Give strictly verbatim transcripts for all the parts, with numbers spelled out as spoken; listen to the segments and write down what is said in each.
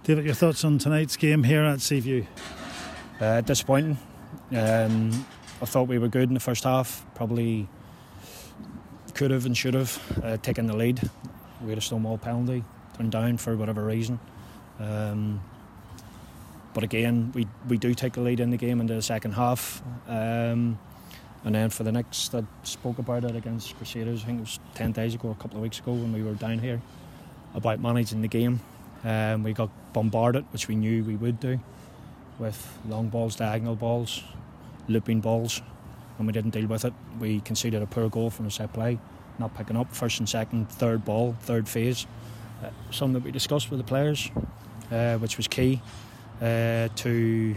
David, your thoughts on tonight's game here at Seaview? Uh, disappointing. Um, I thought we were good in the first half. Probably could have and should have uh, taken the lead. We had a Stonewall penalty turned down for whatever reason. Um, but again, we we do take the lead in the game into the second half. Um, and then for the next, I spoke about it against Crusaders, I think it was ten days ago, a couple of weeks ago when we were down here, about managing the game. Um, we got bombarded, which we knew we would do, with long balls, diagonal balls, looping balls, and we didn't deal with it. We conceded a poor goal from a set play, not picking up first and second, third ball, third phase. Uh, something that we discussed with the players, uh, which was key uh, to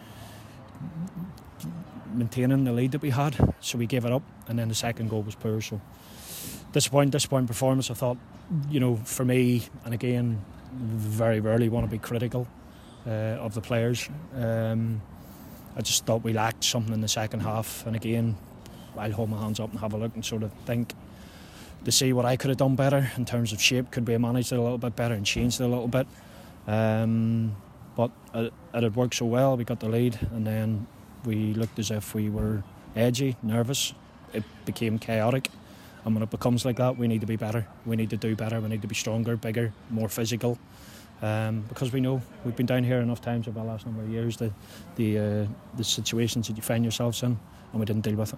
maintaining the lead that we had. So we gave it up, and then the second goal was poor. So disappointing, disappointing performance. I thought, you know, for me, and again, very rarely want to be critical uh, of the players. Um, I just thought we lacked something in the second half, and again, I'll hold my hands up and have a look and sort of think to see what I could have done better in terms of shape. Could we have managed it a little bit better and changed it a little bit? Um, but it, it had worked so well. We got the lead, and then we looked as if we were edgy, nervous. It became chaotic. And when it becomes like that, we need to be better. We need to do better. We need to be stronger, bigger, more physical. Um, because we know we've been down here enough times over the last number of years, the the, uh, the situations that you find yourselves in, and we didn't deal with it.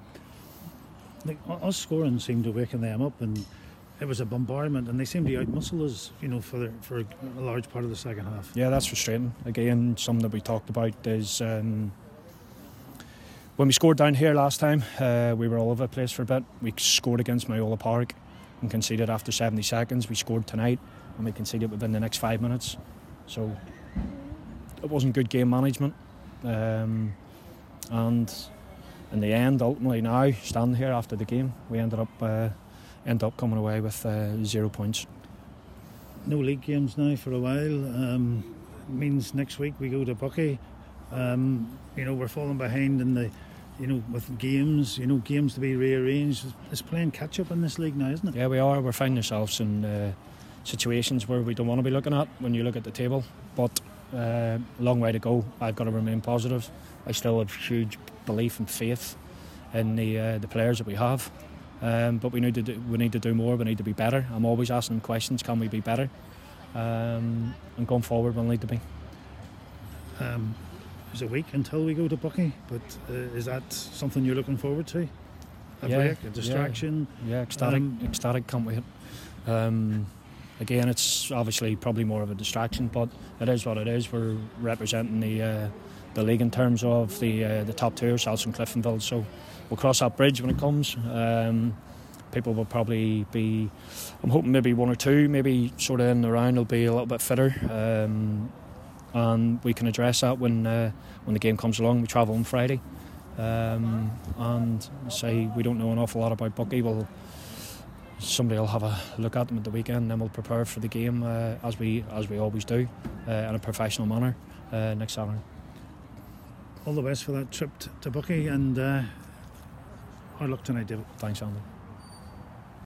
Like, us scoring seemed to waken them up, and it was a bombardment, and they seemed to outmuscle us, you know, for the, for a large part of the second half. Yeah, that's frustrating. Again, something that we talked about is um, when we scored down here last time, uh, we were all over the place for a bit. We scored against Myola Park and conceded after seventy seconds. We scored tonight and we conceded within the next five minutes. So it wasn't good game management. Um, and in the end, ultimately now, standing here after the game, we ended up uh, end up coming away with uh, zero points. No league games now for a while. Um, means next week we go to Buckie. Um, you know, we're falling behind in the, you know, with games, you know, games to be rearranged. It's playing catch up in this league now, isn't it? Yeah, we are. We're finding ourselves in uh, situations where we don't want to be looking at when you look at the table. But uh, a long way to go. I've got to remain positive. I still have huge belief and faith in the uh, the players that we have. Um, but we need to do, we need to do more. We need to be better. I'm always asking questions. Can we be better? Um, and going forward, we'll need to be. Um, There's a week until we go to Buckie, but uh, is that something you're looking forward to? A yeah, break, a distraction? Yeah, yeah ecstatic, um, ecstatic, can't wait. Um, again, it's obviously probably more of a distraction, but it is what it is. We're representing the uh, the league in terms of the uh, the top tier, Salson, Cliftonville, so we'll cross that bridge when it comes. Um, people will probably be, I'm hoping maybe one or two, maybe sort of in the round will be a little bit fitter. Um, and we can address that when uh, when the game comes along. We travel on Friday, um, and say we don't know an awful lot about Buckie. We'll somebody will have a look at them at the weekend, and then we'll prepare for the game uh, as we as we always do uh, in a professional manner uh, next Saturday. All the best for that trip to Buckie, and uh, hard luck tonight, David. Thanks, Andy.